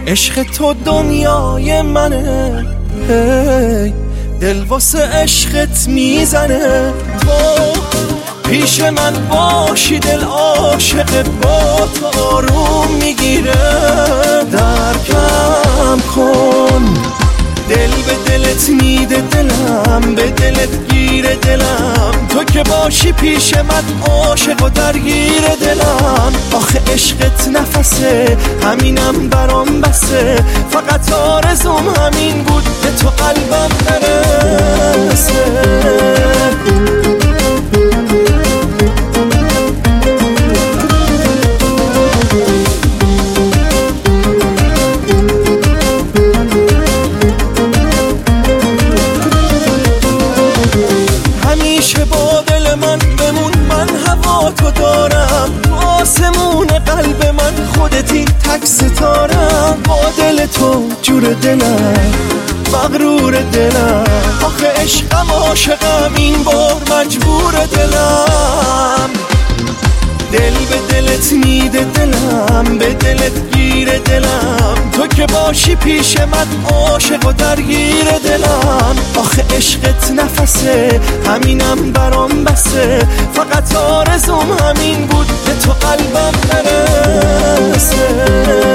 عشق تو دنیای منه، هی دل واسه عشقت میزنه. تو پیش من باشی دل عاشق با تو آروم میگیره. درکم کن دل به دلت میده دلم، به دلت گیره دلم. تو که باشی پیش من عاشق و درگیر دلم. آخه عشقت نفسه، همینم برام بسه. فقط آرزوم همین بود به تو قلبم برسه. همیشه با دل من بمون، من هوا تو دارم. آسمون قلب من خودتی تک ستارم. با دل تو جور دلم، مغرور دلم. آخه عشقم عاشقم، این بار مجبور دلم. دل به دلت میده دلم، به دلت گیره دلم. تو که باشی پیش من عاشق و درگیر دلم. آخه عشقت نفسه، همینم برام بسه. فقط آرزوم همین بود به تو قلبم برسه.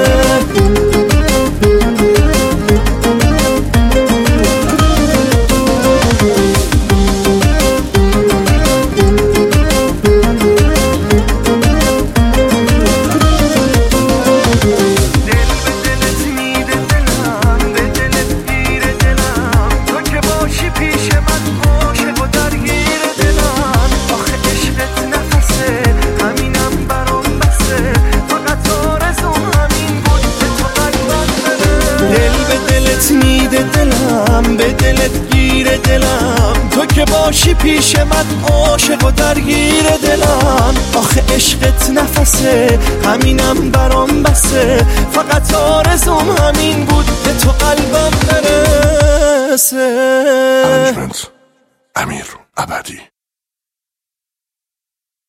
میده دلم، به دلت گیره دلم. تو که باشی پیش من عاشق و درگیر دلم. آخه عشقت نفسه، همینم برام بسه. فقط آرزوم همین بود به تو قلبم برسه. امیر ابدی.